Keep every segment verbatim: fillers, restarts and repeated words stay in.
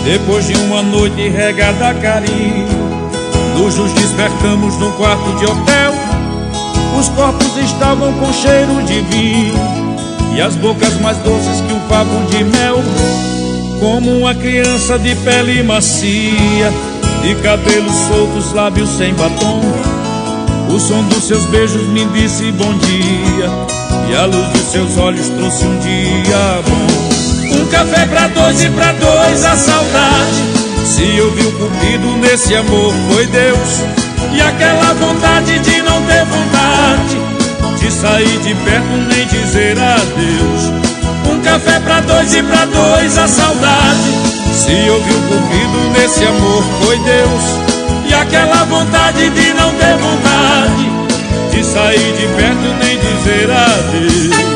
Depois de uma noite regada a carinho, luz nos despertamos num quarto de hotel. Os corpos estavam com cheiro de vinho e as bocas mais doces que um favo de mel. Como uma criança de pele macia, de cabelos soltos, lábios sem batom. O som dos seus beijos me disse bom dia e a luz dos seus olhos trouxe um dia bom. Um café pra dois e pra dois a saudade. Se ouviu cupido nesse amor foi Deus. E aquela vontade de não ter vontade de sair de perto nem dizer adeus. Um café pra dois e pra dois a saudade. Se ouviu cupido nesse amor foi Deus. E aquela vontade de não ter vontade de sair de perto nem dizer adeus.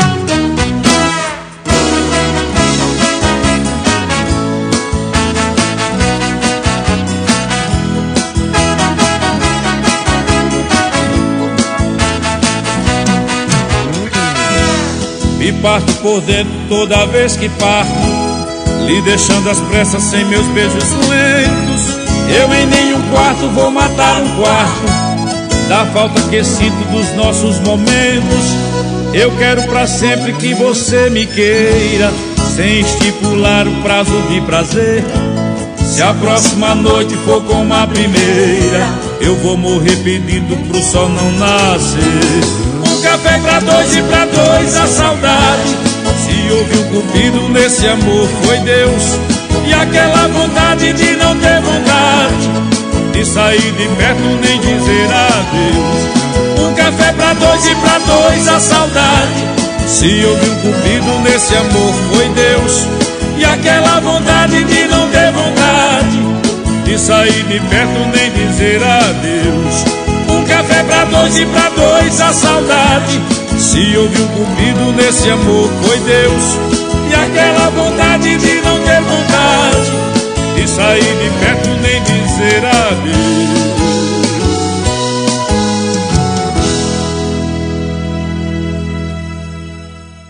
Me parto por dentro toda vez que parto, lhe deixando as pressas sem meus beijos lentos. Eu em nenhum quarto vou matar um quarto da falta que sinto dos nossos momentos. Eu quero pra sempre que você me queira, sem estipular o prazo de prazer. Se a próxima noite for como a primeira, eu vou morrer pedindo pro sol não nascer. Um café pra dois e pra dois a saudade. Se ouviu cupido nesse amor foi Deus. E aquela vontade de não ter vontade de sair de perto nem dizer adeus. Um café pra dois e pra dois a saudade. Se ouviu cupido nesse amor foi Deus. E aquela vontade de não ter vontade de sair de perto nem dizer adeus. Um café pra dois e pra dois a saudade. Se ouviu cupido nesse amor foi Deus. E aquela vontade de não ter vontade